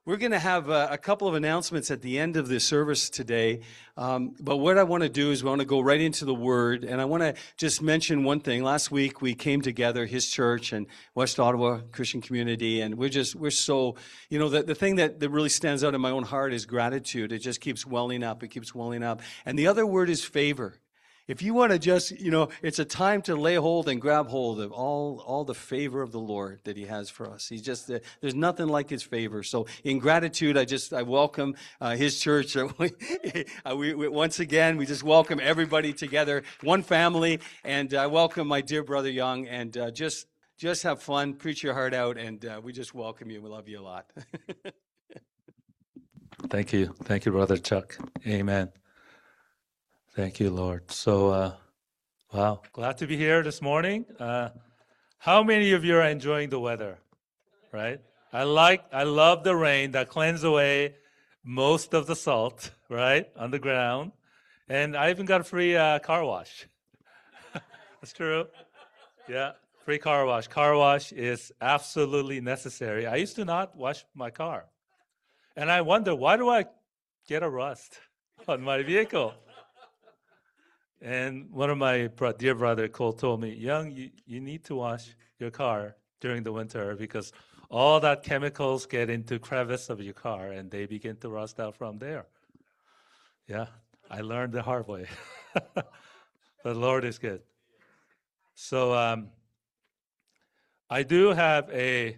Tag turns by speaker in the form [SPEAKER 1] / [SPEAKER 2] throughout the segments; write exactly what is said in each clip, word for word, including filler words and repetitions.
[SPEAKER 1] We're going to have a, a couple of announcements at the end of the service today. Um, but what I want to do is we want to go right into the Word. And I want to just mention one thing. Last week we came together, His church and West Ottawa Christian Community. And we're just, we're so, you know, the, the thing that, that really stands out in my own heart is gratitude. It just keeps welling up. It keeps welling up. And the other word is favor. If you want to just, you know, it's a time to lay hold and grab hold of all, all the favor of the Lord that He has for us. He's just, uh, there's nothing like His favor. So in gratitude, I just, I welcome uh, His church. we, we, once again, we just welcome everybody together, one family, and I welcome my dear brother Young, and uh, just, just have fun, preach your heart out, and uh, we just welcome you. We love you a lot.
[SPEAKER 2] Thank you. Thank you, Brother Chuck. Amen. Thank you, Lord. So, uh, wow, glad to be here this morning. Uh, how many of you are enjoying the weather, right? I like, I love the rain that cleanses away most of the salt, right, on the ground. And I even got a free uh, car wash. That's true. Yeah, free car wash. Car wash is absolutely necessary. I used to not wash my car. And I wonder, why do I get a rust on my vehicle? And one of my bro- dear brother Cole told me, Young, you, you need to wash your car during the winter because all that chemicals get into crevice of your car and they begin to rust out from there. Yeah, I learned the hard way. But the Lord is good. So um, I do have a,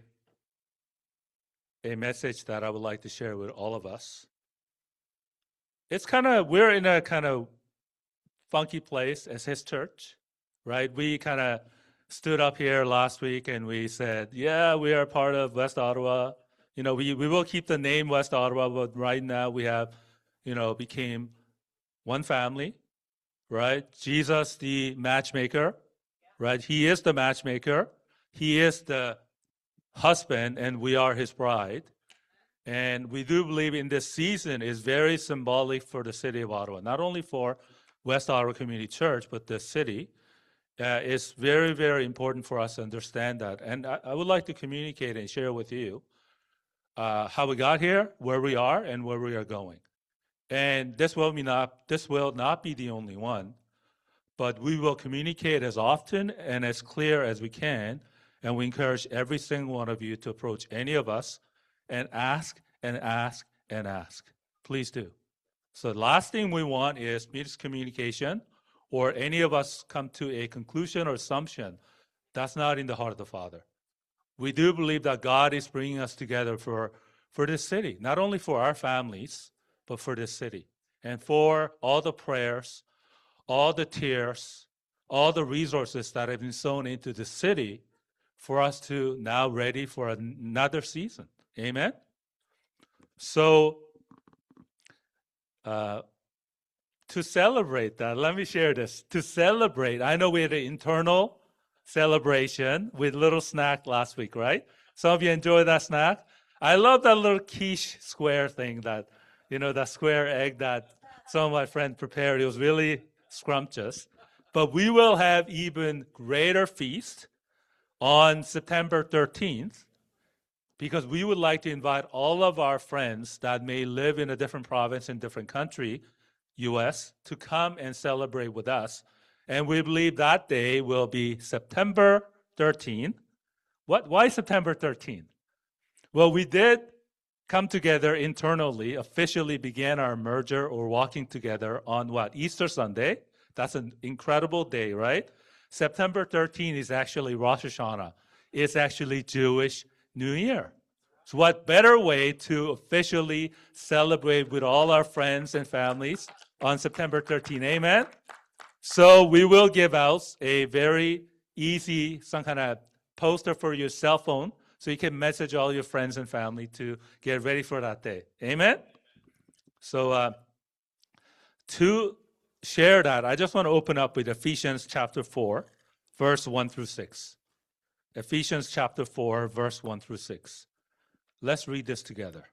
[SPEAKER 2] a message that I would like to share with all of us. It's kind of, we're in a kind of funky place as His church, right? We kind of stood up here last week and we said, yeah, we are part of West Ottawa. You know, we, we will keep the name West Ottawa, but right now we have, you know, became one family, right? Jesus, the matchmaker, right? He is the matchmaker. He is the husband and we are His bride. And we do believe in this season is very symbolic for the city of Ottawa, not only for West Ottawa Community Church, but the city. Uh, it's very, very important for us to understand that. And I, I would like to communicate and share with you uh, how we got here, where we are, and where we are going. And this will, be not, this will not be the only one, but we will communicate as often and as clear as we can. And we encourage every single one of you to approach any of us and ask and ask and ask. Please do. So the last thing we want is miscommunication or any of us come to a conclusion or assumption. That's not in the heart of the Father. We do believe that God is bringing us together for, for this city, not only for our families, but for this city. And for all the prayers, all the tears, all the resources that have been sown into the city for us to now ready for another season. Amen? So, Uh, to celebrate that, let me share this. To celebrate, I know we had an internal celebration with little snack last week, right? Some of you enjoyed that snack. I love that little quiche square thing that, you know, that square egg that some of my friends prepared. It was really scrumptious. But we will have even greater feast on September thirteenth. Because we would like to invite all of our friends that may live in a different province in different country, U S, to come and celebrate with us. And we believe that day will be September thirteenth. What? Why September thirteenth? Well, we did come together internally, officially began our merger or walking together on what? Easter Sunday. That's an incredible day, right? September thirteenth is actually Rosh Hashanah. It's actually Jewish New Year. So what better way to officially celebrate with all our friends and families on September thirteenth, amen? So we will give out a very easy, some kind of poster for your cell phone so you can message all your friends and family to get ready for that day, amen? So uh, to share that, I just want to open up with Ephesians chapter four, verse one through six. Ephesians chapter four, verse one through six. Let's read this together.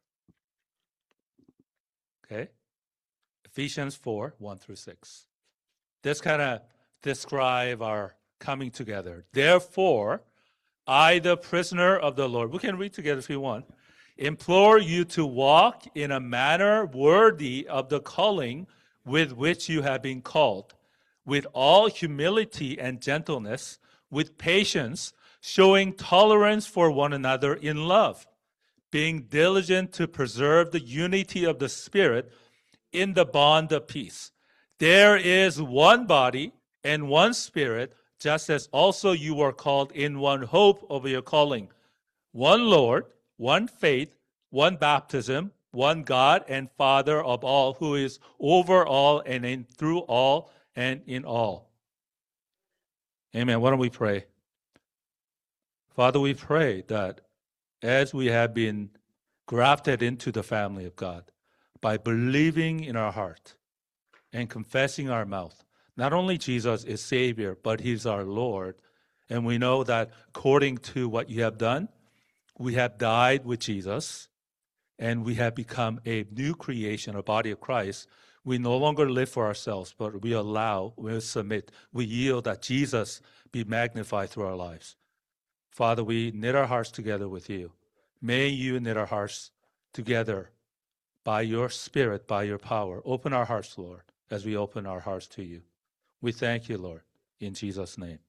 [SPEAKER 2] Okay? Ephesians four, one through six. This kind of describe our coming together. Therefore, I, the prisoner of the Lord, we can read together if you want. implore you to walk in a manner worthy of the calling with which you have been called, with all humility and gentleness, with patience, showing tolerance for one another in love, being diligent to preserve the unity of the Spirit in the bond of peace. There is one body and one Spirit, just as also you were called in one hope of your calling, one Lord, one faith, one baptism, one God and Father of all, who is over all and in through all and in all. Amen. Why don't we pray? Father, we pray that as we have been grafted into the family of God by believing in our heart and confessing our mouth, not only Jesus is Savior, but He's our Lord. And we know that according to what you have done, we have died with Jesus and we have become a new creation, a body of Christ. We no longer live for ourselves, but we allow, we submit, we yield that Jesus be magnified through our lives. Father, we knit our hearts together with you. May you knit our hearts together by your Spirit, by your power. Open our hearts, Lord, as we open our hearts to you. We thank you, Lord, in Jesus' name.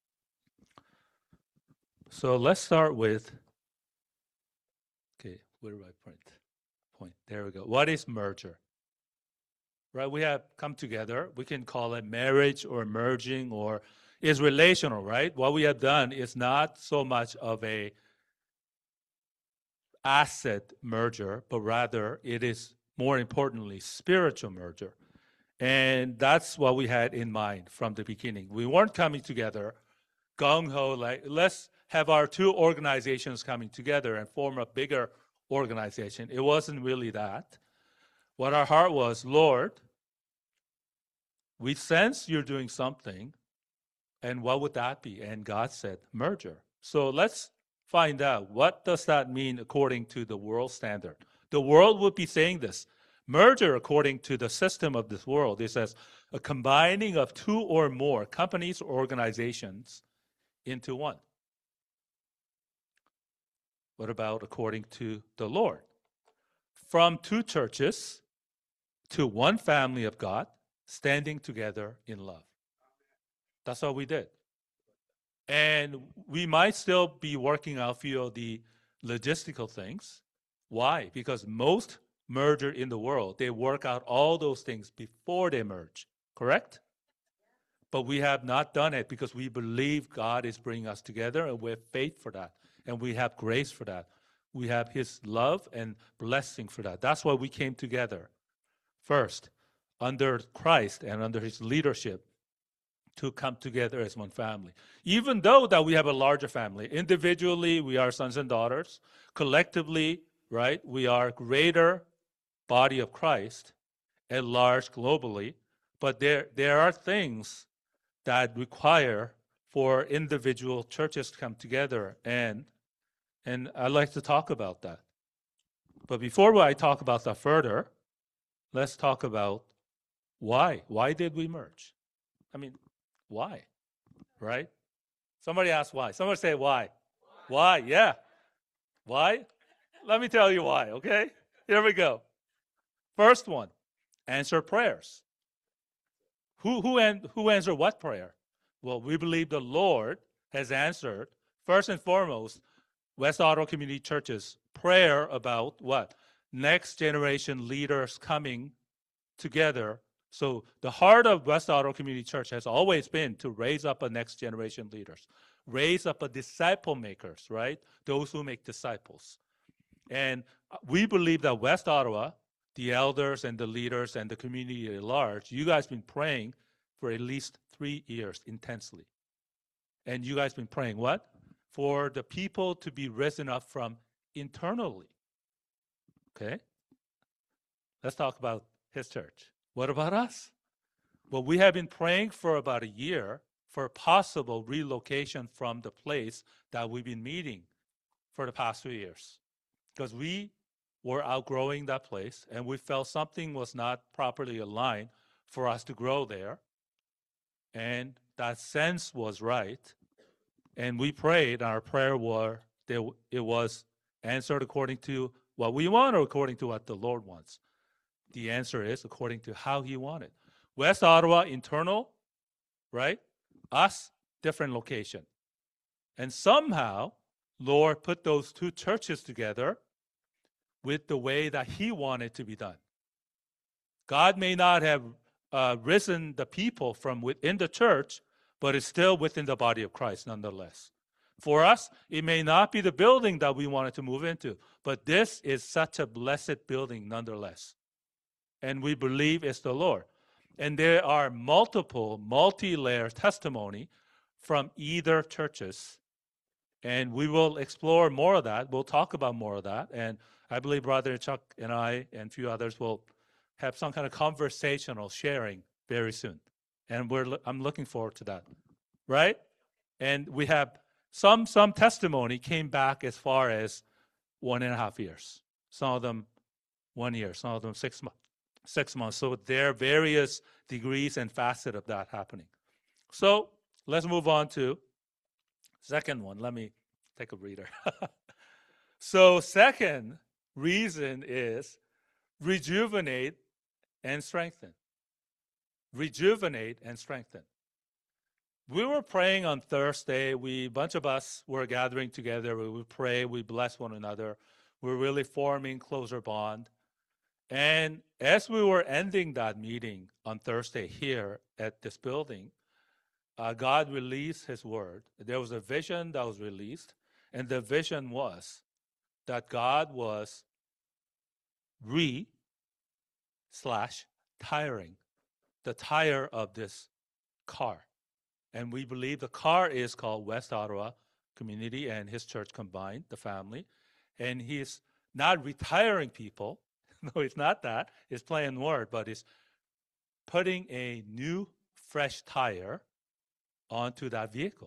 [SPEAKER 2] So let's start with, okay, where do I point? Point. There we go. What is merger? Right, we have come together. We can call it marriage or merging, or is relational, right? What we have done is not so much of a asset merger, but rather it is more importantly spiritual merger. And that's what we had in mind from the beginning. We weren't coming together gung-ho, like let's have our two organizations coming together and form a bigger organization. It wasn't really that. What our heart was, Lord, we sense you're doing something, and what would that be? And God said, merger. So let's find out, what does that mean according to the world standard? The world would be saying this. Merger, according to the system of this world, it says a combining of two or more companies or organizations into one. What about according to the Lord? From two churches to one family of God, standing together in love. That's what we did. And we might still be working out a few of the logistical things. Why? Because most merger in the world, they work out all those things before they merge, correct? But we have not done it because we believe God is bringing us together, and we have faith for that. And we have grace for that. We have His love and blessing for that. That's why we came together first, under Christ and under His leadership, to come together as one family. Even though that we have a larger family, individually we are sons and daughters, collectively, right, we are greater body of Christ at large globally, but there there are things that require for individual churches to come together, and and I'd like to talk about that. But before I talk about that further, let's talk about why. Why did we merge? I mean, why? Right? Somebody asked why. Somebody say why. Why? Why? Yeah. Why? Let me tell you why, okay? Here we go. First one, answer prayers. Who who an, who answered what prayer? Well, we believe the Lord has answered, first and foremost, West Ottawa Community Church's prayer about what? Next generation leaders coming together. So the heart of West Ottawa Community Church has always been to raise up a next generation leaders, raise up a disciple makers, right? Those who make disciples. And we believe that West Ottawa, the elders and the leaders and the community at large, you guys been praying for at least three years intensely. And you guys been praying what? For the people to be risen up from internally. Okay? Let's talk about His church. What about us? Well, we have been praying for about a year for possible relocation from the place that we've been meeting for the past few years. Because we were outgrowing that place, and we felt something was not properly aligned for us to grow there. And that sense was right. And we prayed, and our prayer was, it was answered according to what we want or according to what the Lord wants? The answer is according to how he wanted. West Ottawa, internal, right? Us, different location. And somehow, Lord put those two churches together with the way that he wanted to be done. God may not have uh, risen the people from within the church, but it's still within the body of Christ nonetheless. For us, it may not be the building that we wanted to move into, but this is such a blessed building nonetheless. And we believe it's the Lord. And there are multiple, multi-layer testimony from either churches. And we will explore more of that. We'll talk about more of that. And I believe Brother Chuck and I and a few others will have some kind of conversational sharing very soon. And we're I'm looking forward to that. Right? And we have some some testimony came back as far as one and a half years. Some of them one year, some of them six months. Six months. So there are various degrees and facets of that happening. So let's move on to second one. Let me take a breather. So second reason is rejuvenate and strengthen. Rejuvenate and strengthen. We were praying on Thursday. We, a bunch of us were gathering together. We would pray. We bless one another. We're really forming closer bond. And as we were ending that meeting on Thursday here at this building, uh, God released his word. There was a vision that was released, and the vision was that God was re slash tiring the tire of this car. And we believe the car is called West Ottawa Community and his church combined, the family. And he's not retiring people. No, it's not that. It's playing word, but it's putting a new, fresh tire onto that vehicle.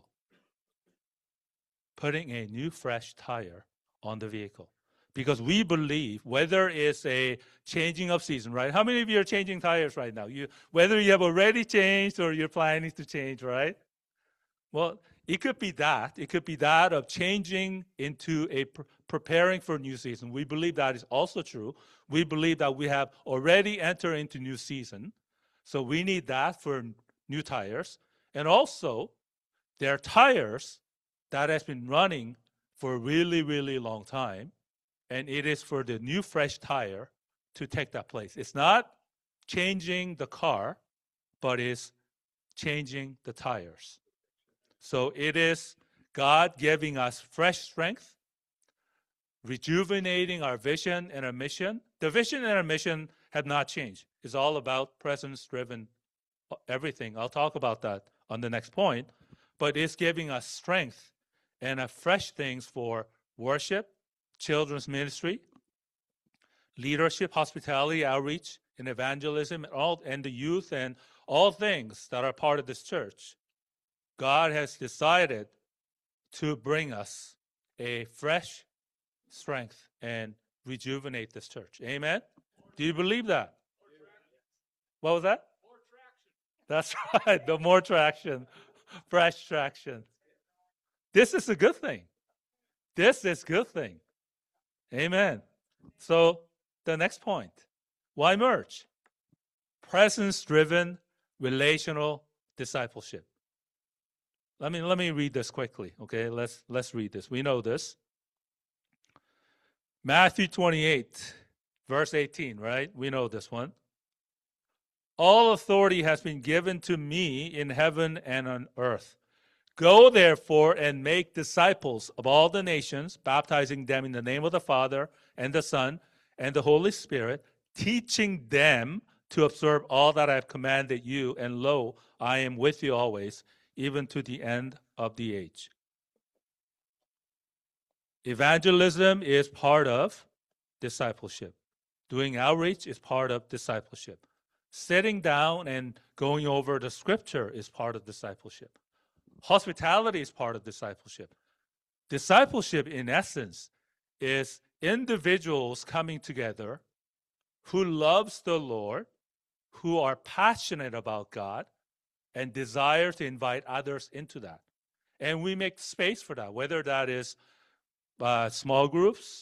[SPEAKER 2] Putting a new, fresh tire on the vehicle. Because we believe, whether it's a changing of season, right? How many of you are changing tires right now? You, whether you have already changed or you're planning to change, right? Well, it could be that. It could be that of changing into a pr- preparing for a new season. We believe that is also true. We believe that we have already entered into new season. So we need that for new tires. And also, there are tires that has been running for a really, really long time. And it is for the new fresh tire to take that place. It's not changing the car, but it's changing the tires. So it is God giving us fresh strength, rejuvenating our vision and our mission. The vision and our mission have not changed. It's all about presence-driven everything. I'll talk about that on the next point. But it's giving us strength and a fresh things for worship, children's ministry, leadership, hospitality, outreach, and evangelism, and, all, and the youth, and all things that are part of this church. God has decided to bring us a fresh strength and rejuvenate this church. Amen? Do you believe that? What was that? More traction. That's right. The more traction. Fresh traction. This is a good thing. This is a good thing. Amen. So the next point. Why merge? Presence-driven relational discipleship. Let me let me read this quickly. Okay, let's let's read this. We know this. Matthew twenty-eight, verse eighteen, right? We know this one. All authority has been given to me in heaven and on earth. Go therefore and make disciples of all the nations, baptizing them in the name of the Father and the Son and the Holy Spirit, teaching them to observe all that I have commanded you, and lo, I am with you always, even to the end of the age. Evangelism is part of discipleship. Doing outreach is part of discipleship. Sitting down and going over the scripture is part of discipleship. Hospitality is part of discipleship. Discipleship, in essence, is individuals coming together who loves the Lord, who are passionate about God, and desire to invite others into that. And we make space for that, whether that is uh, small groups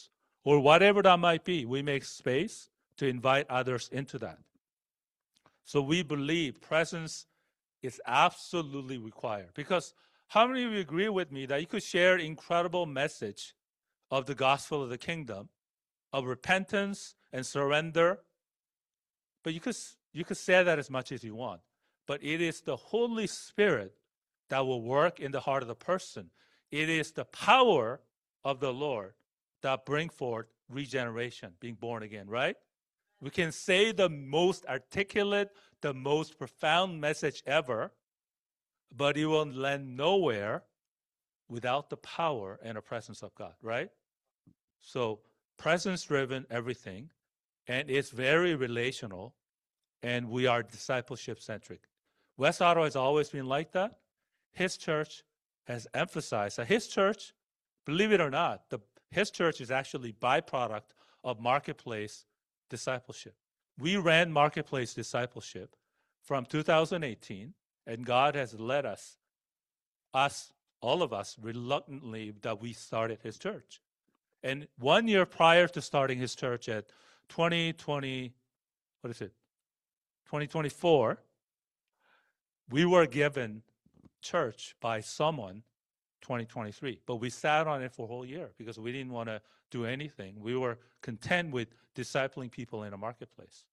[SPEAKER 2] or whatever that might be, we make space to invite others into that. So we believe presence is absolutely required. Because how many of you agree with me that you could share incredible message of the gospel of the kingdom, of repentance and surrender, but you could, you could say that as much as you want. But it is the Holy Spirit that will work in the heart of the person. It is the power of the Lord that bring forth regeneration, being born again, right? We can say the most articulate, the most profound message ever, but it will land nowhere without the power and the presence of God, right? So presence-driven everything, and it's very relational, and we are discipleship-centric. West Ottawa has always been like that. His church has emphasized that his church, believe it or not, the, his church is actually byproduct of marketplace discipleship. We ran marketplace discipleship from two thousand eighteen, and God has led us, us, all of us, reluctantly, that we started his church. And one year prior to starting his church at twenty twenty, what is it, twenty twenty-four, we were given church by someone twenty twenty-three, but we sat on it for a whole year because we didn't want to do anything. We were content with discipling people in a marketplace.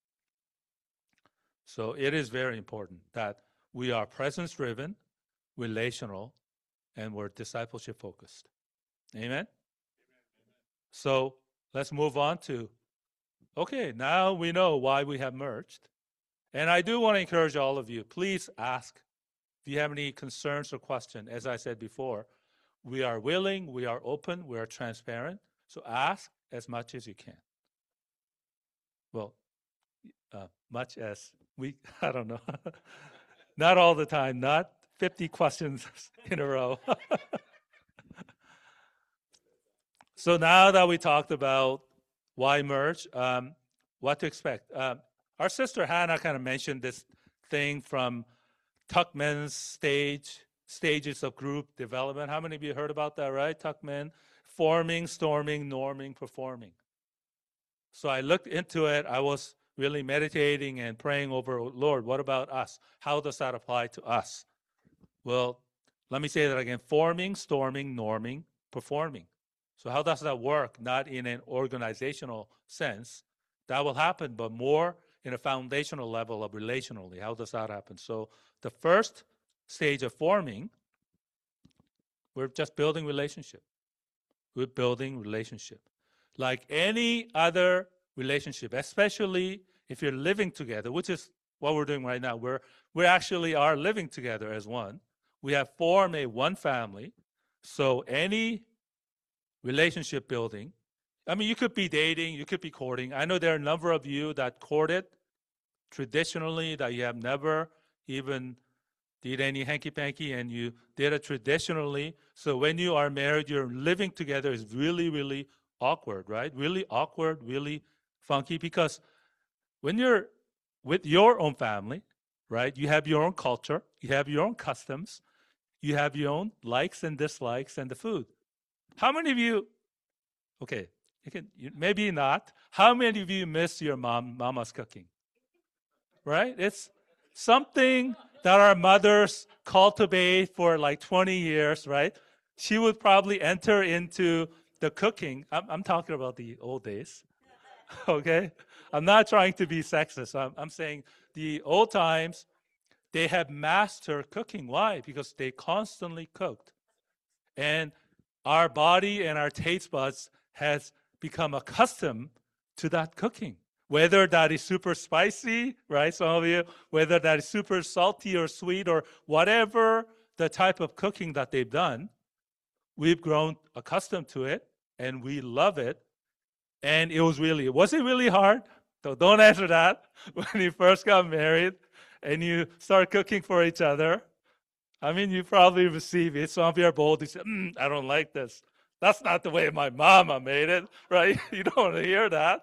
[SPEAKER 2] So it is very important that we are presence-driven, relational, and we're discipleship-focused. Amen? Amen? So let's move on to, okay, now we know why we have merged. And I do want to encourage all of you, please ask if you have any concerns or questions. As I said before, we are willing, we are open, we are transparent. So ask as much as you can. Well, uh, much as we, I don't know. Not all the time, not fifty questions in a row. So now that we talked about why merge, um, what to expect. Um, our sister Hannah kind of mentioned this thing from Tuckman's stage, stages of group development. How many of you heard about that, right? Tuckman, forming, storming, norming, performing. So I looked into it. I was really meditating and praying over, Lord, what about us? How does that apply to us? Well, let me say that again. Forming, storming, norming, performing. So how does that work? Not in an organizational sense. That will happen, but more in a foundational level of relationally. How does that happen? So the first stage of forming, we're just building relationship. We're building relationship. Like any other relationship, especially if you're living together, which is what we're doing right now. We're, we actually are living together as one. We have formed a one family. So any relationship building, I mean, you could be dating, you could be courting. I know there are a number of you that courted traditionally, that you have never even did any hanky-panky, and you did it traditionally. So when you are married, you're living together is really, really awkward, right? Really awkward, really funky, because when you're with your own family, right, you have your own culture, you have your own customs, you have your own likes and dislikes and the food. How many of you, okay, you can, you, maybe not, how many of you miss your mom, mama's cooking? Right? It's something that our mothers cultivate for like twenty years, right? She would probably enter into the cooking. I'm, I'm talking about the old days, okay? I'm not trying to be sexist. I'm, I'm saying the old times, they have mastered cooking. Why? Because they constantly cooked. And our body and our taste buds has become accustomed to that cooking. Whether that is super spicy, right, some of you, whether that is super salty or sweet or whatever the type of cooking that they've done, we've grown accustomed to it and we love it. And it was really, was it really hard? So don't answer that. When you first got married and you start cooking for each other, I mean, you probably receive it. Some of you are bold. You say, mm, I don't like this. That's not the way my mama made it, right? You don't want to hear that.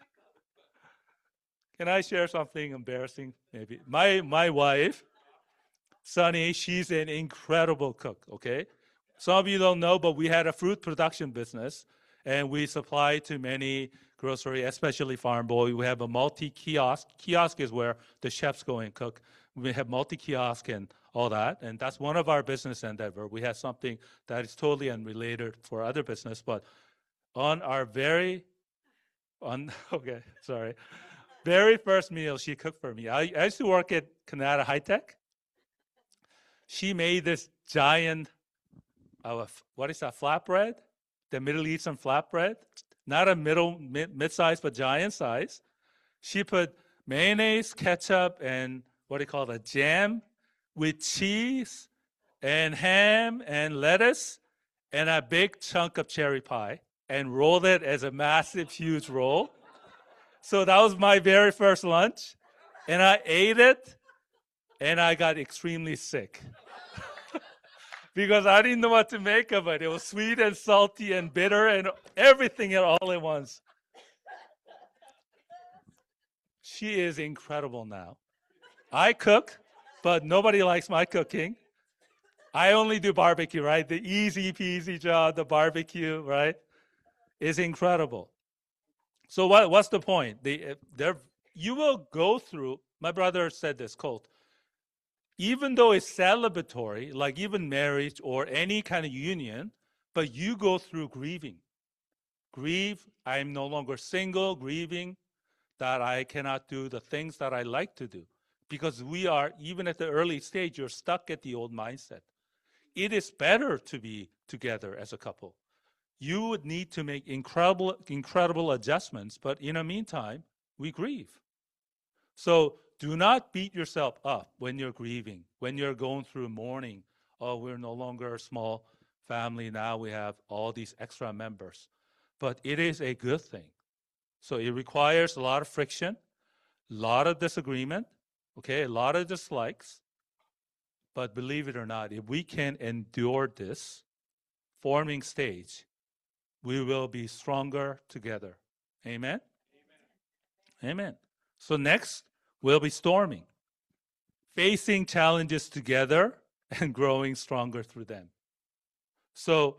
[SPEAKER 2] Can I share something embarrassing? Maybe. My my wife, Sunny, she's an incredible cook, okay? Some of you don't know, but we had a fruit production business. And we supply to many grocery, especially Farm Boy. We have a multi-kiosk. Kiosk is where the chefs go and cook. We have multi-kiosk and all that. And that's one of our business endeavor. We have something that is totally unrelated for other business. But on our very, on okay, sorry, very first meal she cooked for me. I, I used to work at Canada High Tech. She made this giant, uh, what is that, flatbread? The Middle Eastern flatbread. Not a middle, mid, mid-size, but giant size. She put mayonnaise, ketchup, and what do you call that, jam with cheese and ham and lettuce and a big chunk of cherry pie and rolled it as a massive, huge roll. So that was my very first lunch. And I ate it, and I got extremely sick. Because I didn't know what to make of it. It was sweet and salty and bitter and everything all at once. She is incredible now. I cook, but nobody likes my cooking. I only do barbecue, right? The easy peasy job, the barbecue, right? Is incredible. So what, what's the point? The, there, you will go through, my brother said this, Colt, even though it's celebratory, like even marriage or any kind of union, but you go through grieving. Grieve, I'm no longer single, grieving that I cannot do the things that I like to do. Because we are, even at the early stage, you're stuck at the old mindset. It is better to be together as a couple. You would need to make incredible, incredible adjustments, but in the meantime, we grieve. So do not beat yourself up when you're grieving, when you're going through mourning. Oh, we're no longer a small family. Now we have all these extra members. But it is a good thing. So it requires a lot of friction, a lot of disagreement, okay, a lot of dislikes. But believe it or not, if we can endure this forming stage, we will be stronger together. Amen? Amen. Amen. So next, we'll be storming, facing challenges together and growing stronger through them. So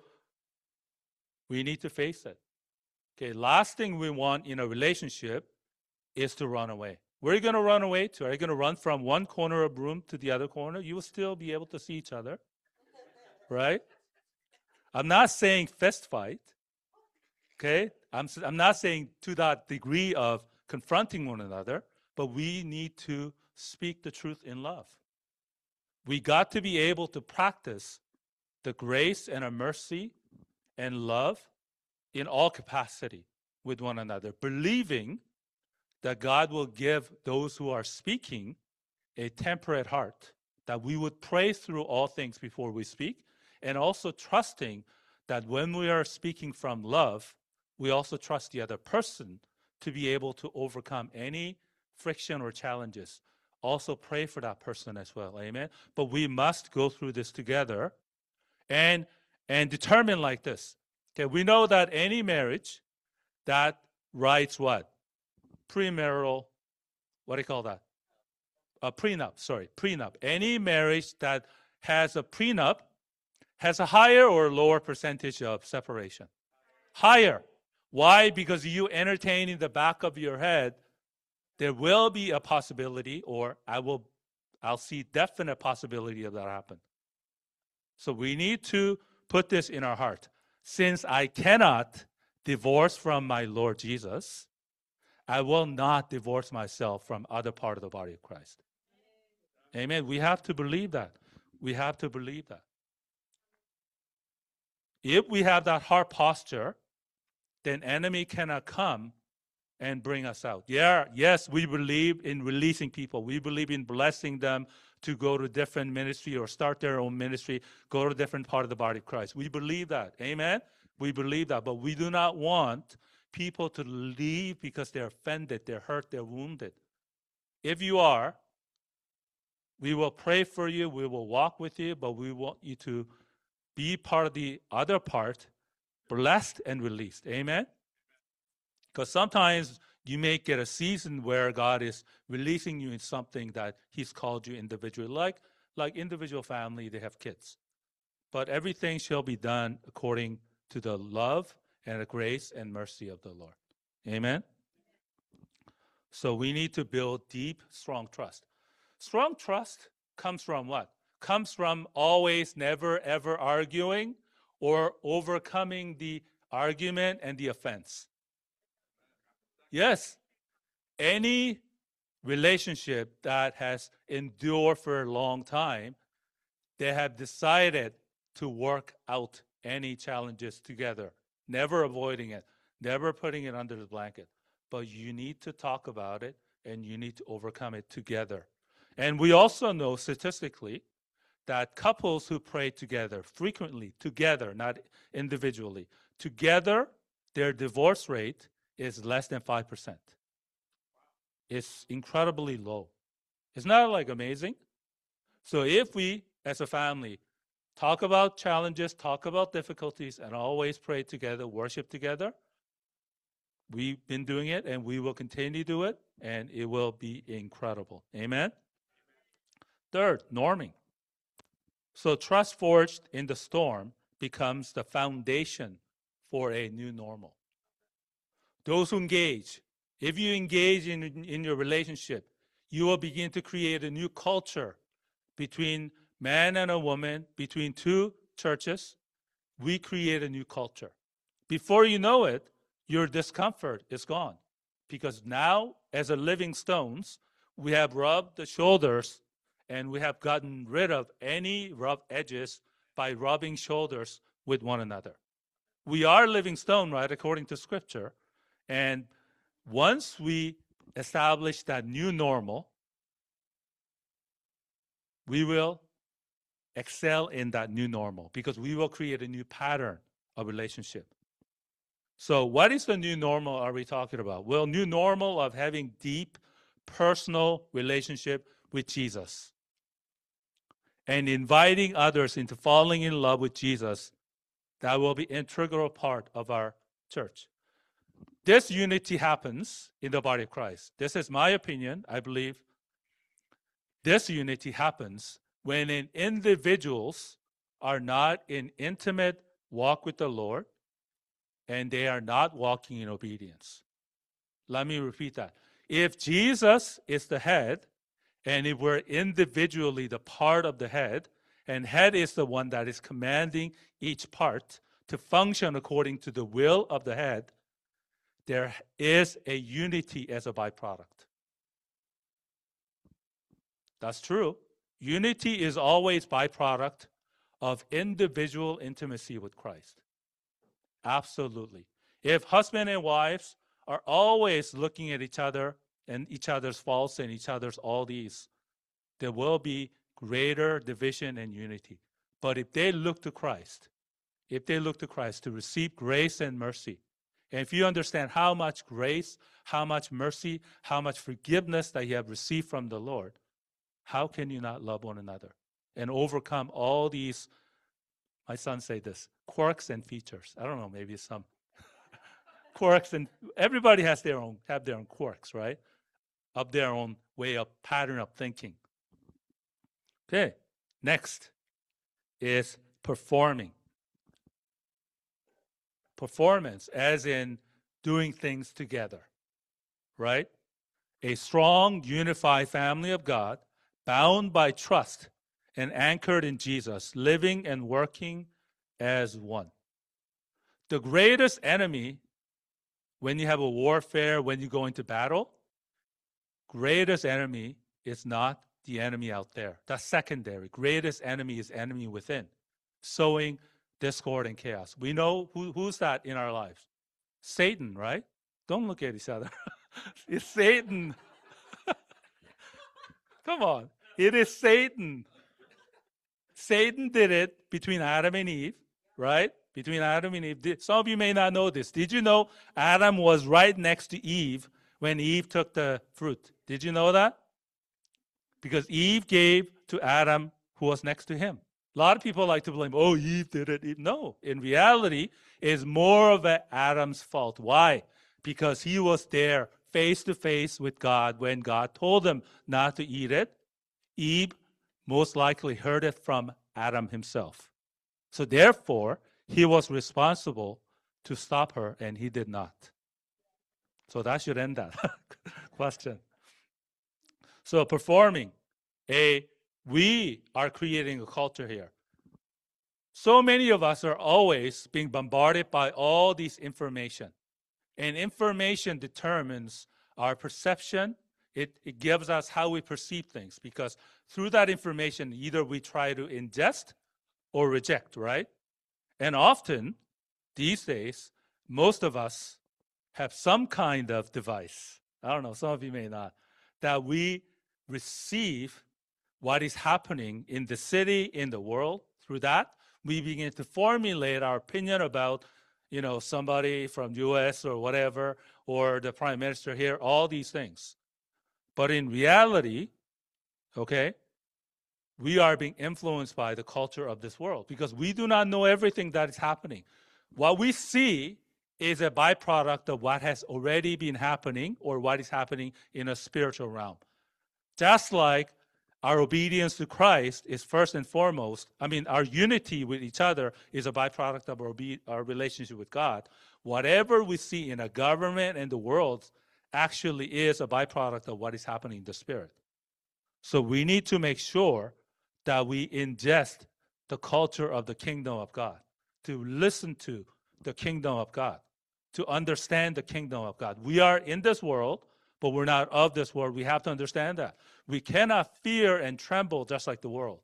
[SPEAKER 2] we need to face it. Okay, last thing we want in a relationship is to run away. Where are you going to run away to? Are you going to run from one corner of the room to the other corner? You will still be able to see each other, right? I'm not saying fist fight, okay? I'm, I'm not saying to that degree of confronting one another, but we need to speak the truth in love. We got to be able to practice the grace and a mercy and love in all capacity with one another, believing that God will give those who are speaking a temperate heart, that we would pray through all things before we speak, and also trusting that when we are speaking from love, we also trust the other person to be able to overcome any friction or challenges. Also pray for that person as well, amen? But we must go through this together and, and determine like this. Okay, we know that any marriage that writes what? Premarital, what do you call that? A prenup, sorry, prenup. Any marriage that has a prenup has a higher or lower percentage of separation? Higher. Why? Because you entertain in the back of your head, there will be a possibility, or I will, I'll see definite possibility of that happen. So we need to put this in our heart. Since I cannot divorce from my Lord Jesus, I will not divorce myself from other part of the body of Christ. Amen. We have to believe that. We have to believe that. If we have that heart posture, then enemy cannot come and bring us out. Yeah, yes, we believe in releasing people. We believe in blessing them to go to different ministry or start their own ministry, go to a different part of the body of Christ. We believe that. Amen? We believe that. But we do not want people to leave because they're offended, they're hurt, they're wounded. If you are, we will pray for you, we will walk with you, but we want you to be part of the other part, blessed and released. Amen? Because sometimes you may get a season where God is releasing you in something that he's called you individually. Like, like individual family, they have kids. But everything shall be done according to the love and the grace and mercy of the Lord. Amen? So we need to build deep, strong trust. Strong trust comes from what? Comes from always, never, ever arguing or overcoming the argument and the offense. Yes. Any relationship that has endured for a long time, they have decided to work out any challenges together, never avoiding it, never putting it under the blanket. But you need to talk about it, and you need to overcome it together. And we also know statistically that couples who pray together, frequently together, not individually, together, their divorce rate is less than five percent. It's incredibly low. Isn't that like amazing? So if we, as a family, talk about challenges, talk about difficulties, and always pray together, worship together, we've been doing it, and we will continue to do it, and it will be incredible. Amen? Third, norming. So trust forged in the storm becomes the foundation for a new normal. Those who engage, if you engage in, in your relationship, you will begin to create a new culture between man and a woman, between two churches. We create a new culture. Before you know it, your discomfort is gone. Because now, as a living stones, we have rubbed the shoulders and we have gotten rid of any rough edges by rubbing shoulders with one another. We are living stone, right, according to Scripture. And once we establish that new normal, we will excel in that new normal because we will create a new pattern of relationship. So what is the new normal are we talking about? Well, new normal of having deep personal relationship with Jesus and inviting others into falling in love with Jesus. That will be an integral part of our church. This unity happens in the body of Christ. This is my opinion. I believe this unity happens when individuals are not in intimate walk with the Lord and they are not walking in obedience. Let me repeat that. If Jesus is the head and if we're individually the part of the head, and head is the one that is commanding each part to function according to the will of the head, there is a unity as a byproduct. That's true. Unity is always byproduct of individual intimacy with Christ. Absolutely. If husband and wives are always looking at each other and each other's faults and each other's all these, there will be greater division and unity. But if they look to Christ, if they look to Christ to receive grace and mercy, and if you understand how much grace, how much mercy, how much forgiveness that you have received from the Lord, how can you not love one another and overcome all these, my son say this, quirks and features. I don't know, maybe some quirks, and everybody has their own, have their own quirks, right? Of their own way of pattern of thinking. Okay, next is performing. Performance, as in doing things together, right? A strong, unified family of God, bound by trust and anchored in Jesus, living and working as one. The greatest enemy, when you have a warfare, when you go into battle, greatest enemy is not the enemy out there. That's secondary. Greatest enemy is enemy within, sowing discord and chaos. We know who, who's that in our lives. Satan, right? Don't look at each other. It's Satan. Come on. It is Satan. Satan did it between Adam and Eve, right? Between Adam and Eve. Some of you may not know this. Did you know Adam was right next to Eve when Eve took the fruit? Did you know that? Because Eve gave to Adam who was next to him. A lot of people like to blame, oh, Eve did it. No, in reality, it's more of a Adam's fault. Why? Because he was there face to face with God when God told him not to eat it. Eve most likely heard it from Adam himself. So therefore, he was responsible to stop her, and he did not. So that should end that question. So performing a, we are creating a culture here. So many of us are always being bombarded by all these information. And information determines our perception. It, it gives us how we perceive things, because through that information, either we try to ingest or reject, right? And often, these days, most of us have some kind of device. I don't know, some of you may not, that we receive what is happening in the city, in the world. Through that, we begin to formulate our opinion about, you know, somebody from U S or whatever, or the prime minister here, all these things. But in reality, okay, we are being influenced by the culture of this world because we do not know everything that is happening. What we see is a byproduct of what has already been happening or what is happening in a spiritual realm. Just like our obedience to Christ is first and foremost, I mean, our unity with each other is a byproduct of our, obe- our relationship with God. Whatever we see in a government and the world actually is a byproduct of what is happening in the spirit. So we need to make sure that we ingest the culture of the kingdom of God, to listen to the kingdom of God, to understand the kingdom of God. We are in this world, but we're not of this world. We have to understand that. We cannot fear and tremble just like the world.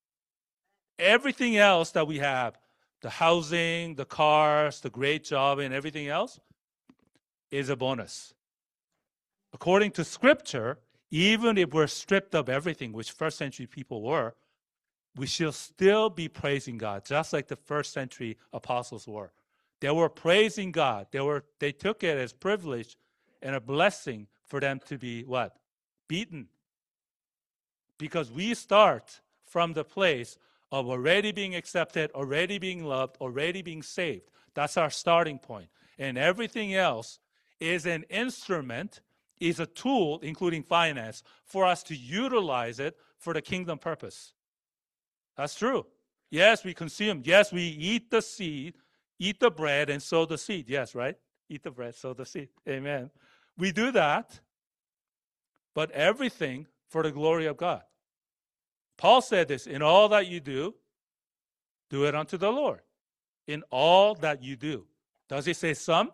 [SPEAKER 2] Everything else that we have, the housing, the cars, the great job, and everything else, is a bonus. According to Scripture, even if we're stripped of everything, which first century people were, we shall still be praising God, just like the first century apostles were. They were praising God. They were they took it as privilege and a blessing for them to be what? Beaten. Because we start from the place of already being accepted, already being loved, already being saved. That's our starting point. And everything else is an instrument, is a tool, including finance, for us to utilize it for the kingdom purpose. That's true. Yes, we consume. Yes, we eat the seed, eat the bread, and sow the seed. Yes, right? Eat the bread, sow the seed. Amen. We do that, but everything for the glory of God. Paul said this, in all that you do, do it unto the Lord. In all that you do. Does he say some?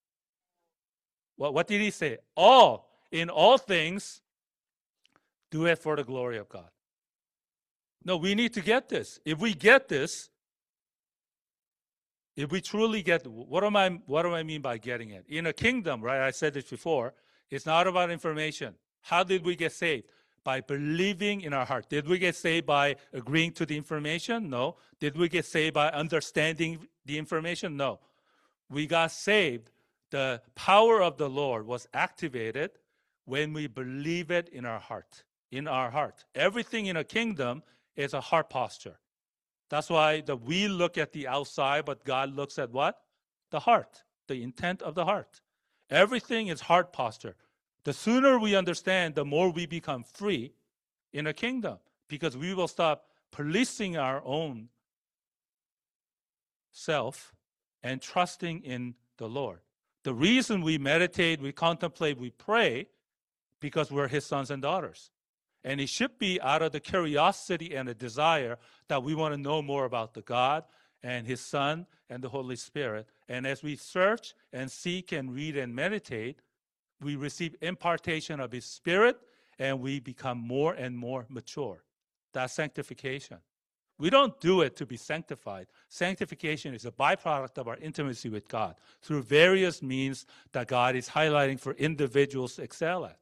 [SPEAKER 2] Well, what did he say? All. In all things, do it for the glory of God. No, we need to get this. If we get this, if we truly get, what am I, what do I mean by getting it? In a kingdom, right, I said this before, it's not about information. How did we get saved? By believing in our heart. Did we get saved by agreeing to the information? No. Did we get saved by understanding the information? No. We got saved. The power of the Lord was activated when we believe it in our heart. In our heart. Everything in a kingdom is a heart posture. That's why the, we look at the outside, but God looks at what? The heart, the intent of the heart. Everything is heart posture. The sooner we understand, the more we become free in a kingdom, because we will stop policing our own self and trusting in the Lord. The reason we meditate, we contemplate, we pray, because we're his sons and daughters. And it should be out of the curiosity and a desire that we want to know more about the God and his Son and the Holy Spirit. And as we search and seek and read and meditate, we receive impartation of his Spirit and we become more and more mature. That's sanctification. We don't do it to be sanctified. Sanctification is a byproduct of our intimacy with God through various means that God is highlighting for individuals to excel at.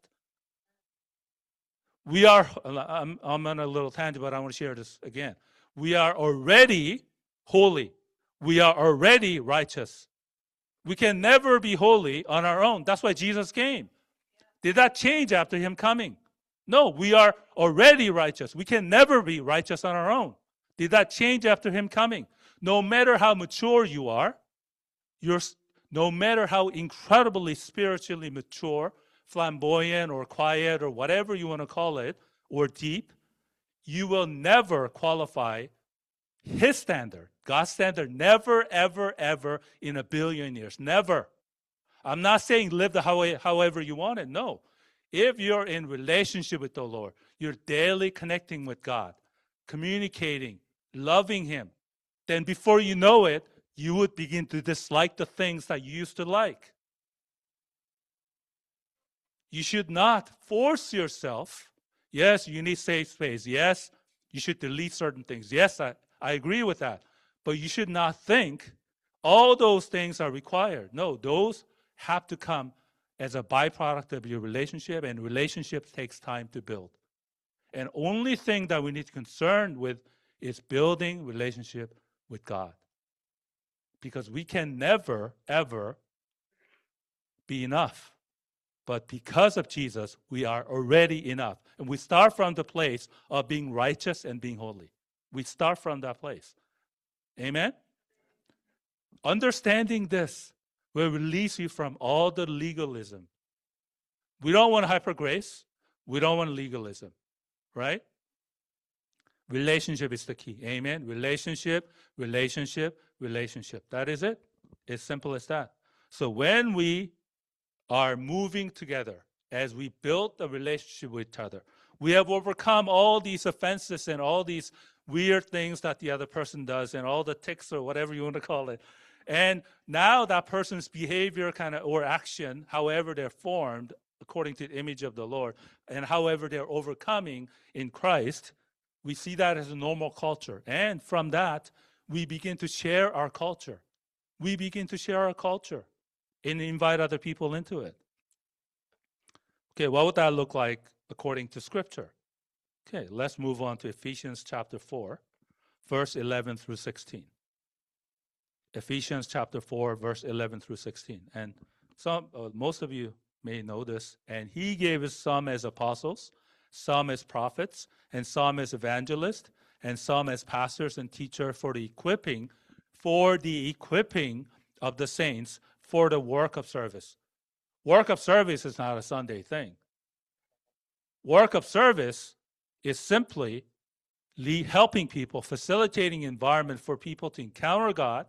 [SPEAKER 2] We are, I'm, I'm on a little tangent, but I want to share this again. We are already holy. We are already righteous. We can never be holy on our own. That's why Jesus came. Did that change after him coming? No, we are already righteous. We can never be righteous on our own. Did that change after him coming? No matter how mature you are, you're, no matter how incredibly spiritually mature, flamboyant or quiet or whatever you want to call it, or deep, you will never qualify His standard, God's standard, never, ever, ever in a billion years. Never. I'm not saying live the how, however you want it. No. If you're in relationship with the Lord, you're daily connecting with God, communicating, loving Him, then before you know it, you would begin to dislike the things that you used to like. You should not force yourself. Yes, you need safe space. Yes, you should delete certain things. Yes, I, I agree with that. But you should not think all those things are required. No, those have to come as a byproduct of your relationship, and relationship takes time to build. And only thing that we need to be concerned with is building relationship with God. Because we can never, ever be enough. But because of Jesus, we are already enough. And we start from the place of being righteous and being holy. We start from that place. Amen? Understanding this will release you from all the legalism. We don't want hyper grace. We don't want legalism. Right? Relationship is the key. Amen? Relationship, relationship, relationship. That is it. It's simple as that. So when we are moving together, as we build a relationship with each other, we have overcome all these offenses and all these weird things that the other person does and all the tics or whatever you want to call it. And now that person's behavior kind of or action, however they're formed according to the image of the Lord, and however they're overcoming in Christ, we see that as a normal culture. And from that, we begin to share our culture. We begin to share our culture and invite other people into it. Okay, what would that look like according to Scripture? Okay, let's move on to Ephesians chapter four, verse eleven through sixteen. Ephesians chapter four, verse eleven through sixteen. And some, uh, most of you may know this. And he gave us some as apostles, some as prophets, and some as evangelists, and some as pastors and teachers for the equipping, for the equipping of the saints, for the work of service. Work of service is not a Sunday thing. Work of service is simply helping people, facilitating environment for people to encounter God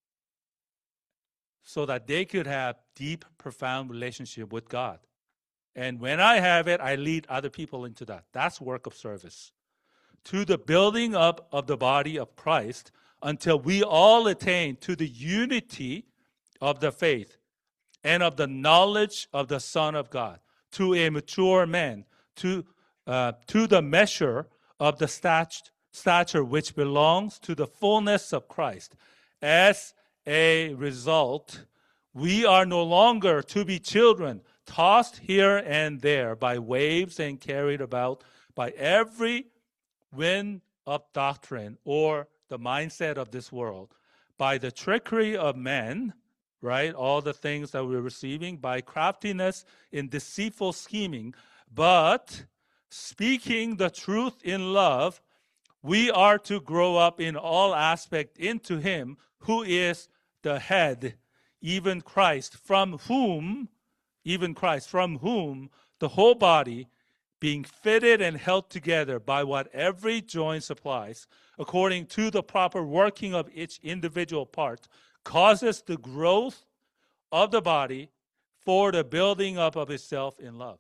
[SPEAKER 2] so that they could have deep, profound relationship with God. And when I have it, I lead other people into that. That's work of service. To the building up of the body of Christ until we all attain to the unity of the faith and of the knowledge of the Son of God, to a mature man, to, uh, to the measure of the stat- stature which belongs to the fullness of Christ. As a result, we are no longer to be children, tossed here and there by waves and carried about by every wind of doctrine or the mindset of this world, by the trickery of men, right? All the things that we're receiving, by craftiness in deceitful scheming, but speaking the truth in love, we are to grow up in all aspect into Him who is the head, even Christ, from whom, even Christ, from whom the whole body, being fitted and held together by what every joint supplies, according to the proper working of each individual part, causes the growth of the body for the building up of itself in love.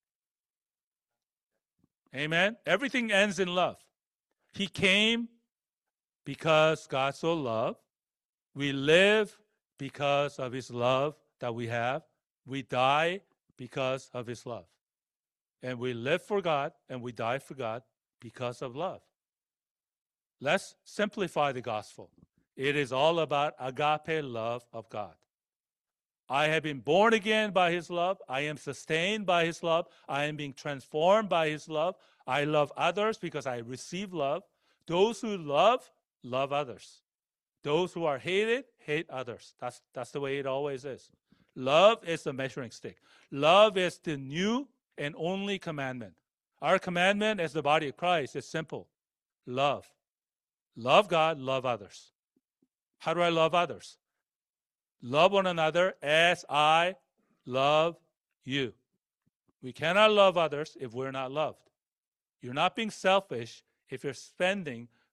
[SPEAKER 2] Amen? Everything ends in love. He came because God so loved. We live because of His love that we have. We die because of His love. And we live for God and we die for God because of love. Let's simplify the gospel. It is all about agape love of God. I have been born again by His love. I am sustained by His love. I am being transformed by His love. I love others because I receive love. Those who love, love others. Those who are hated, hate others. That's, that's the way it always is. Love is the measuring stick. Love is the new and only commandment. Our commandment as the body of Christ is simple. Love. Love God, love others. How do I love others? Love one another as I love you. We cannot love others if we're not loved. You're not being selfish if you're spending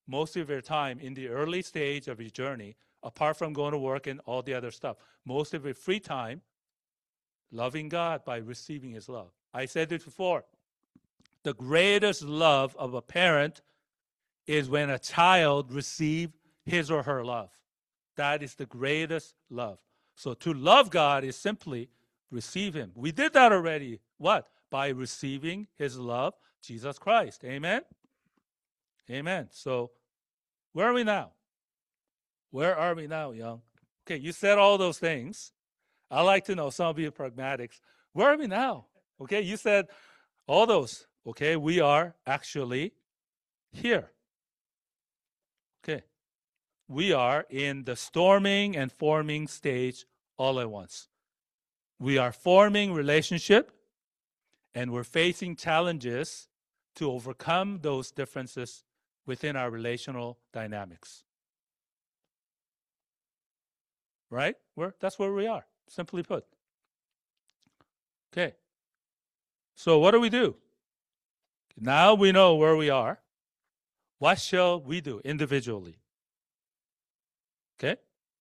[SPEAKER 2] most of your time in the early stage of your journey, apart from going to work and all the other stuff, most of your free time, loving God by receiving His love. I said it before. The greatest love of a parent is when a child receives his or her love. That is the greatest love. So to love God is simply receive Him. We did that already. What? By receiving His love, Jesus Christ. Amen? Amen. So where are we now? Where are we now, Young? Okay, you said all those things. I like to know, some of you pragmatics, where are we now? Okay, you said all those. Okay, we are actually here. Okay, we are in the storming and forming stage all at once. We are forming relationship, and we're facing challenges to overcome those differences within our relational dynamics. Right? We're, that's where we are, simply put. Okay. So what do we do? Now we know where we are. What shall we do individually? Okay?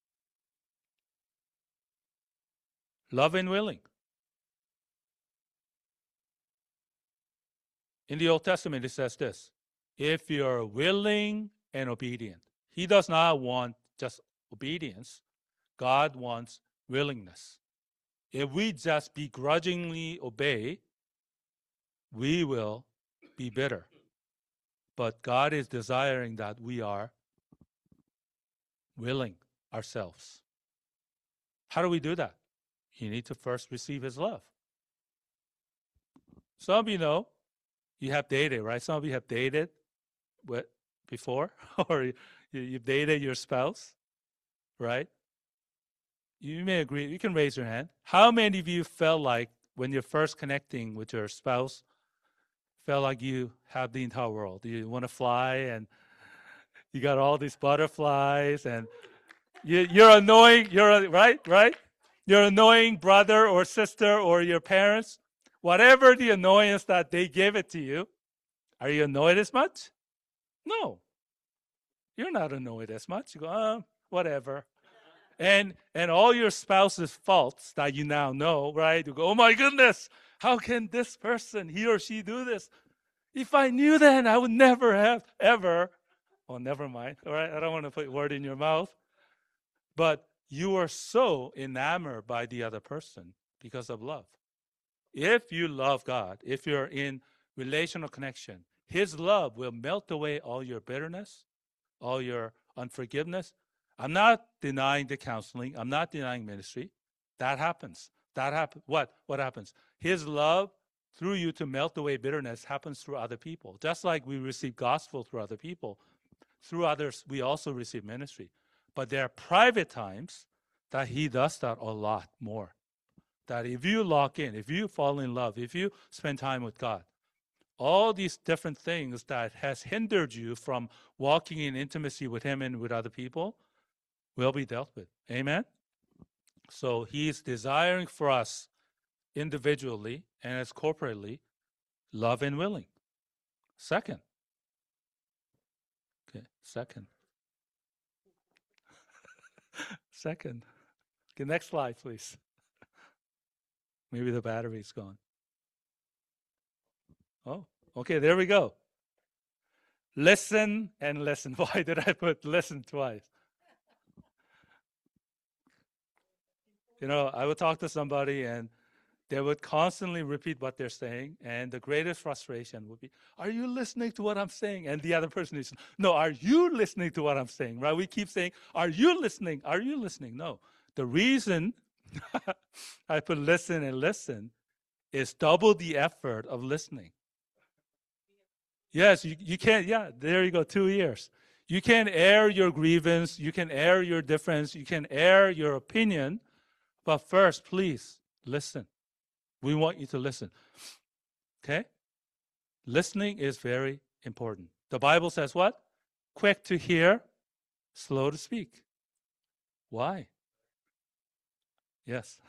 [SPEAKER 2] Love and willing. In the Old Testament, it says this: if you're willing and obedient. He does not want just obedience. God wants willingness. If we just begrudgingly obey, we will be bitter. But God is desiring that we are willing ourselves. How do we do that? You need to first receive His love. Some of you know, you have dated, right? Some of you have dated with, before, or you, you've dated your spouse, right? You may agree. You can raise your hand. How many of you felt like when you're first connecting with your spouse, felt like you have the entire world? You want to fly, and you got all these butterflies, and you, you're annoying. You're right, right. Your annoying brother or sister or your parents, whatever the annoyance that they give it to you, are you annoyed as much? No, you're not annoyed as much. You go, oh, whatever. And and all your spouse's faults that you now know, right? You go, oh my goodness, how can this person, he or she, do this? If I knew then, I would never have ever. Oh, never mind. All right, I don't want to put a word in your mouth. But you are so enamored by the other person because of love. If you love God, if you're in relational connection, His love will melt away all your bitterness, all your unforgiveness. I'm not denying the counseling. I'm not denying ministry. That happens. That happens. What? What happens? His love through you to melt away bitterness happens through other people. Just like we receive gospel through other people, through others, we also receive ministry. But there are private times that He does that a lot more. That if you lock in, if you fall in love, if you spend time with God, all these different things that has hindered you from walking in intimacy with Him and with other people will be dealt with. Amen? So He's desiring for us individually and as corporately, love and willing. Second. Okay, second. Second. Okay, next slide, please. Maybe the battery's gone. Oh, okay, there we go. Listen and listen. Why did I put listen twice? You know, I would talk to somebody and they would constantly repeat what they're saying, and the greatest frustration would be, are you listening to what I'm saying? And the other person is, no, are you listening to what I'm saying? Right? We keep saying, are you listening? Are you listening? No. The reason I put listen and listen is double the effort of listening. Yes, you, you can't, yeah, there you go, two years. You can air your grievance, you can air your difference, you can air your opinion, but first, please, listen. We want you to listen. Okay? Listening is very important. The Bible says what? Quick to hear, slow to speak. Why? Yes.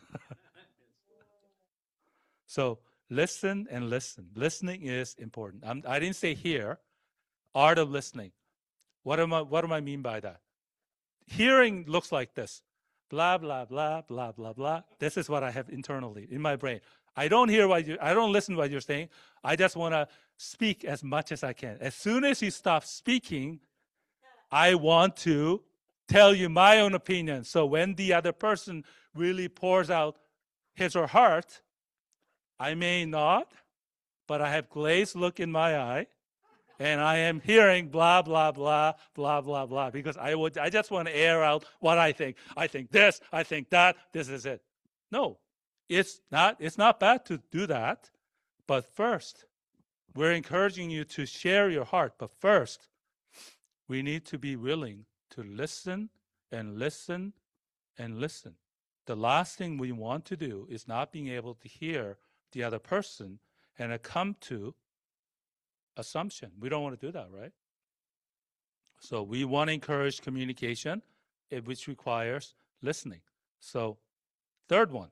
[SPEAKER 2] So listen and listen. Listening is important. I'm, I didn't say here, art of listening. What am I, what do I mean by that? Hearing looks like this. Blah, blah, blah, blah, blah, blah. This is what I have internally in my brain. I don't hear what you, I don't listen to what you're saying. I just want to speak as much as I can. As soon as you stop speaking, I want to tell you my own opinion. So when the other person really pours out his or heart, I may not, but I have glazed look in my eye, and I am hearing blah, blah, blah, blah, blah, blah, because I would, I just want to air out what I think. I think this, I think that, this is it. No, it's not, it's not bad to do that, but first, we're encouraging you to share your heart, but first, we need to be willing to listen and listen and listen. The last thing we want to do is not being able to hear the other person and come to assumption. We don't want to do that, right? So we want to encourage communication, which requires listening. So third one,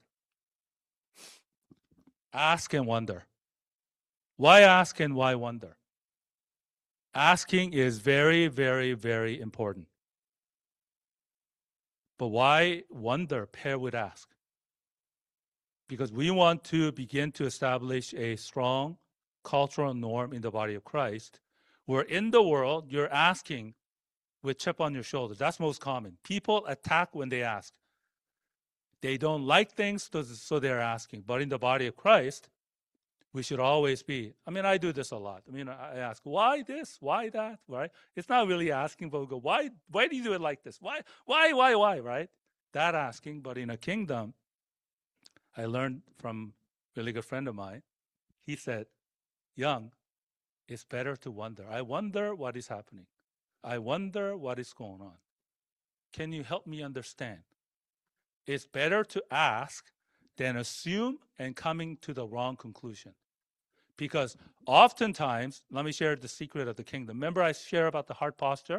[SPEAKER 2] ask and wonder. Why ask and why wonder? Asking is very, very, very important. But why wonder pair with ask? Because we want to begin to establish a strong cultural norm in the body of Christ, where in the world, you're asking with chip on your shoulder. That's most common. People attack when they ask. They don't like things, so they're asking. But in the body of Christ, we should always be, I mean, I do this a lot. I mean, I ask, why this? Why that? Right? It's not really asking, but we go, why, why do you do it like this? Why, why, why, why, right? That asking, but in a kingdom, I learned from a really good friend of mine. He said, Young, it's better to wonder. I wonder what is happening. I wonder what is going on. Can you help me understand? It's better to ask than assume and coming to the wrong conclusion. Because oftentimes, let me share the secret of the kingdom. Remember I share about the heart posture?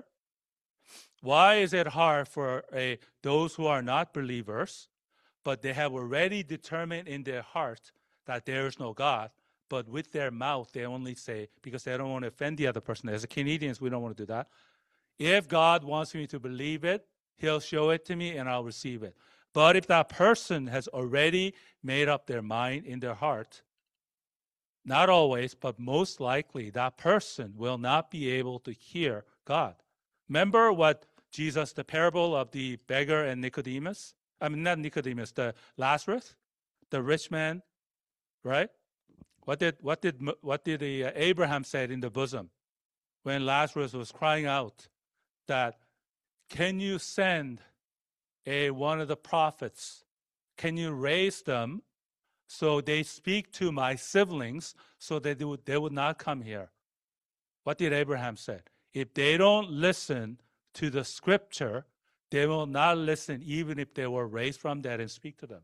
[SPEAKER 2] Why is it hard for a, those who are not believers, but they have already determined in their heart that there is no God, but with their mouth they only say, because they don't want to offend the other person. As Canadians, we don't want to do that. If God wants me to believe it, he'll show it to me and I'll receive it. But if that person has already made up their mind in their heart, not always, but most likely, that person will not be able to hear God. Remember what Jesus, the parable of the beggar and Nicodemus? I mean, not Nicodemus, the Lazarus, the rich man, right? What did what did what did the, uh, Abraham said in the bosom when Lazarus was crying out that, can you send a one of the prophets? Can you raise them so they speak to my siblings so that they would, they would not come here? What did Abraham say? If they don't listen to the scripture, they will not listen even if they were raised from dead and speak to them.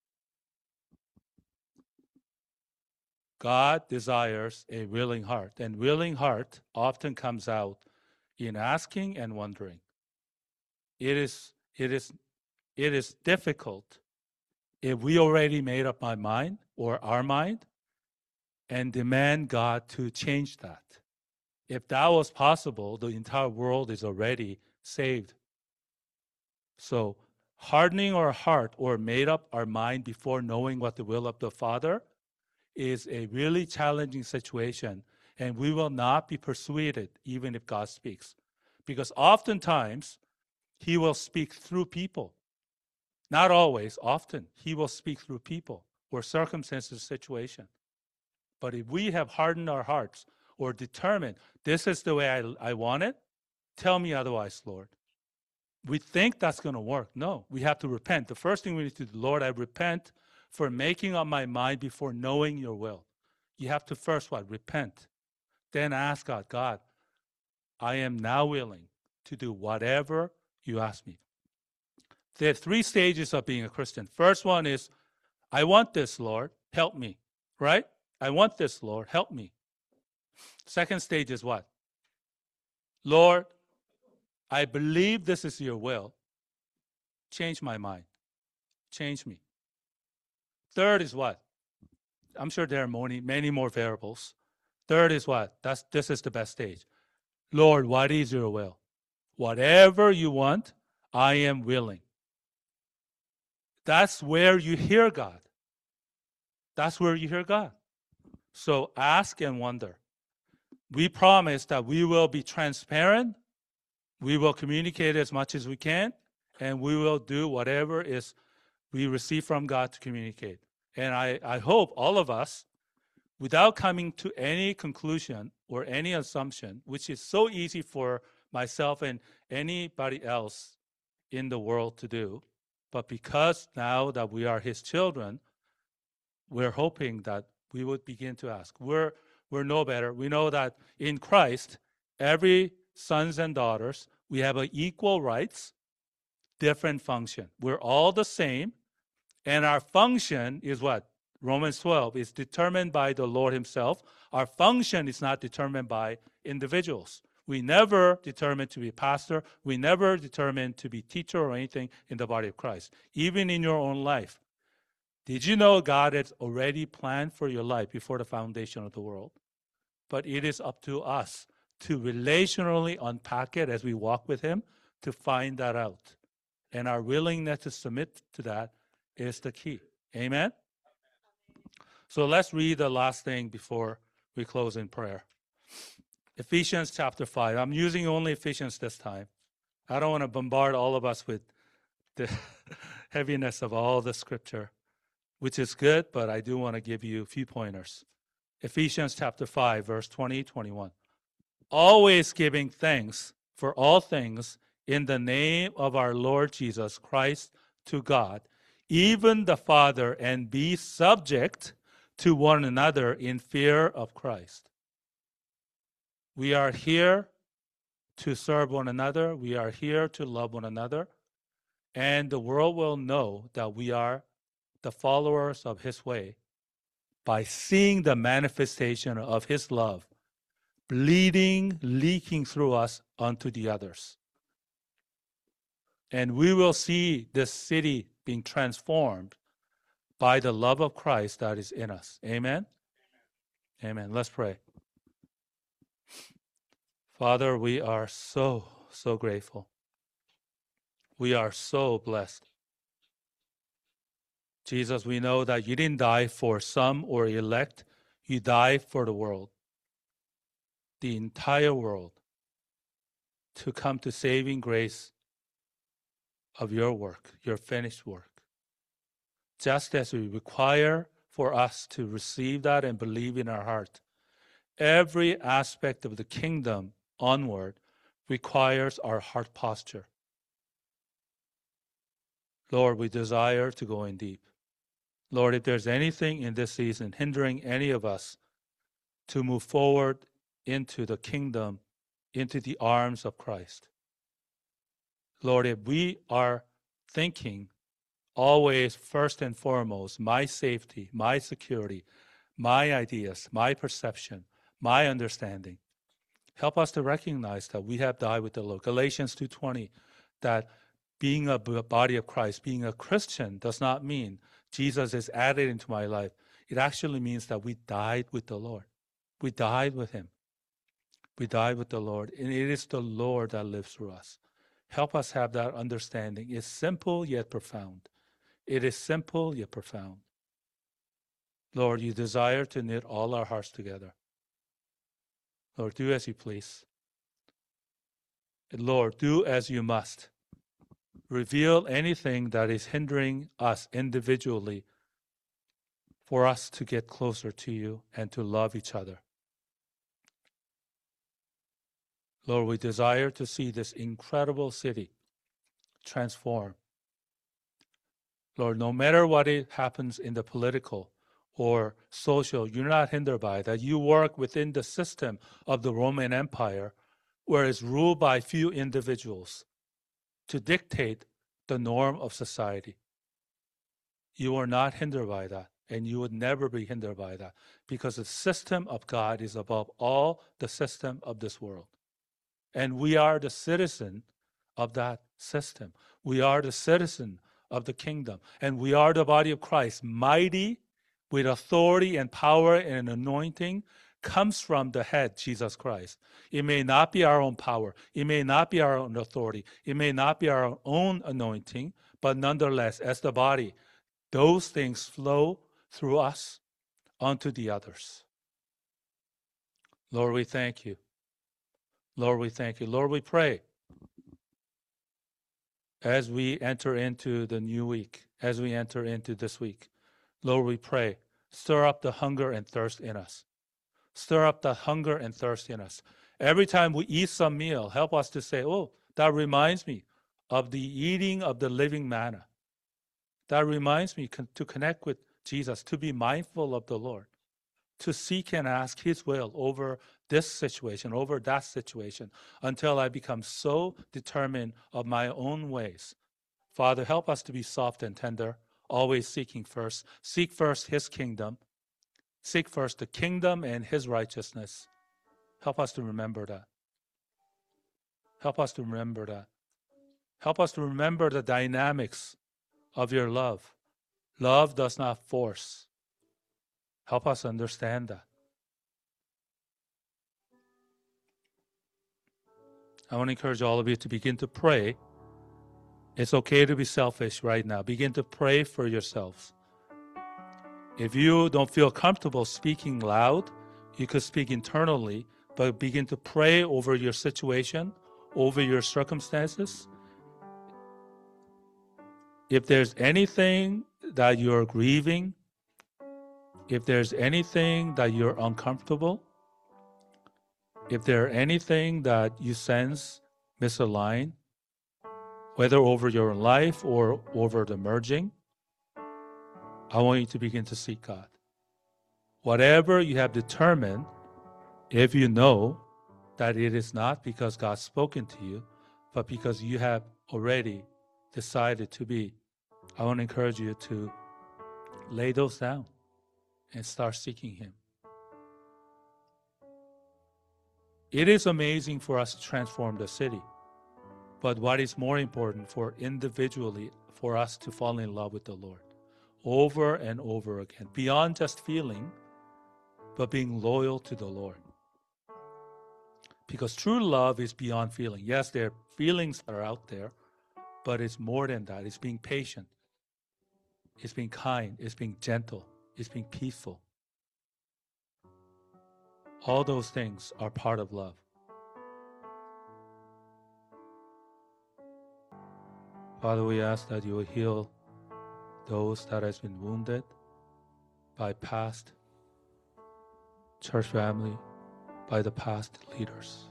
[SPEAKER 2] God desires a willing heart, and willing heart often comes out in asking and wondering. It is, it is, it is difficult if we already made up my mind or our mind and demand God to change that. If that was possible, the entire world is already saved. So hardening our heart or made up our mind before knowing what the will of the Father is a really challenging situation, and we will not be persuaded even if God speaks. Because oftentimes, he will speak through people. Not always, often, he will speak through people or circumstances, situation. But if we have hardened our hearts or determined, this is the way I, I want it, tell me otherwise, Lord. We think that's going to work. No, we have to repent. The first thing we need to do, Lord, I repent for making up my mind before knowing your will. You have to first what? Repent. Then ask God, God, I am now willing to do whatever you ask me. There are three stages of being a Christian. First one is, I want this, Lord, help me, right? I want this, Lord, help me. Second stage is what? Lord, I believe this is your will. Change my mind. Change me. Third is what? I'm sure there are many, many more variables. Third is what? That's, this is the best stage. Lord, what is your will? Whatever you want, I am willing. That's where you hear God. That's where you hear God. So ask and wonder. We promise that we will be transparent. We will communicate as much as we can, and we will do whatever is we receive from God to communicate. And I, I hope all of us, without coming to any conclusion or any assumption, which is so easy for myself and anybody else in the world to do, but because now that we are his children, we're hoping that we would begin to ask. We're, we're no better. We know that in Christ, every sons and daughters, we have a equal rights, different function. We're all the same, and our function is what? Romans twelve is determined by the Lord himself. Our function is not determined by individuals. We never determined to be pastor. We never determined to be teacher or anything in the body of Christ. Even in your own life. Did you know God has already planned for your life before the foundation of the world? But it is up to us to relationally unpack it as we walk with him to find that out. And our willingness to submit to that is the key. Amen? So let's read the last thing before we close in prayer. Ephesians chapter five. I'm using only Ephesians this time. I don't want to bombard all of us with the heaviness of all the scripture, which is good, but I do want to give you a few pointers. Ephesians chapter five, verse twenty, twenty-one. Always giving thanks for all things in the name of our Lord Jesus Christ to God, even the Father, and be subject to one another in fear of Christ. We are here to serve one another. We are here to love one another. And the world will know that we are the followers of his way by seeing the manifestation of his love bleeding, leaking through us unto the others. And we will see this city being transformed by the love of Christ that is in us. Amen? Amen. Let's pray. Father, we are so, so grateful. We are so blessed. Jesus, we know that you didn't die for some or elect. You died for the world, the entire world, to come to saving grace of your work, your finished work. Just as we require for us to receive that and believe in our heart, every aspect of the kingdom onward requires our heart posture. Lord, we desire to go in deep. Lord, if there's anything in this season hindering any of us to move forward into the kingdom, into the arms of Christ, Lord, if we are thinking always first and foremost, my safety, my security, my ideas, my perception, my understanding, help us to recognize that we have died with the Lord. Galatians two twenty, that being a body of Christ, being a Christian does not mean Jesus is added into my life. It actually means that we died with the Lord. We died with him. We died with the Lord, and it is the Lord that lives through us. Help us have that understanding. It's simple yet profound. It is simple yet profound. Lord, you desire to knit all our hearts together. Lord, do as you please. And Lord, do as you must. Reveal anything that is hindering us individually for us to get closer to you and to love each other. Lord, we desire to see this incredible city transform. Lord, no matter what it happens in the political or social, you're not hindered by that. You work within the system of the Roman Empire, where it's ruled by few individuals to dictate the norm of society. You are not hindered by that, and you would never be hindered by that, because the system of God is above all the system of this world. And we are the citizen of that system. We are the citizen of the kingdom. And we are the body of Christ, mighty with authority and power and anointing comes from the head, Jesus Christ. It may not be our own power. It may not be our own authority. It may not be our own anointing, but nonetheless, as the body, those things flow through us onto the others. Lord, we thank you. Lord, we thank you. Lord, we pray as we enter into the new week, as we enter into this week. Lord, we pray, stir up the hunger and thirst in us. Stir up the hunger and thirst in us. Every time we eat some meal, help us to say, oh, that reminds me of the eating of the living manna. That reminds me con- to connect with Jesus, to be mindful of the Lord, to seek and ask His will over this situation, over that situation, until I become so determined of my own ways. Father, help us to be soft and tender, always seeking first. Seek first His kingdom. Seek first the kingdom and His righteousness. Help us to remember that. Help us to remember that. Help us to remember the dynamics of your love. Love does not force. Help us understand that. I want to encourage all of you to begin to pray. It's okay to be selfish right now. Begin to pray for yourselves. If you don't feel comfortable speaking loud, you could speak internally, but begin to pray over your situation, over your circumstances. If there's anything that you're grieving, if there's anything that you're uncomfortable, if there's anything that you sense misaligned, whether over your life or over the merging, I want you to begin to seek God. Whatever you have determined, if you know that it is not because God's spoken to you, but because you have already decided to be, I want to encourage you to lay those down and start seeking Him. It is amazing for us to transform the city, but what is more important for individually, for us to fall in love with the Lord over and over again, beyond just feeling, but being loyal to the Lord. Because true love is beyond feeling. Yes, there are feelings that are out there, but it's more than that. It's being patient. It's being kind. It's being gentle. It's being peaceful. All those things are part of love. Father, we ask that you will heal those that has been wounded by past church family, by the past leaders.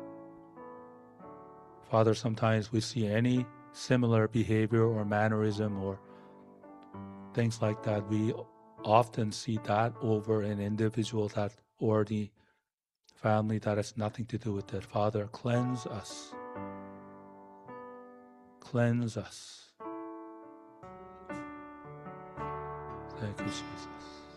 [SPEAKER 2] Father, sometimes we see any similar behavior or mannerism or things like that. We often see that over an individual that or the family that has nothing to do with it. Father, cleanse us. Cleanse us. Thank you, Jesus.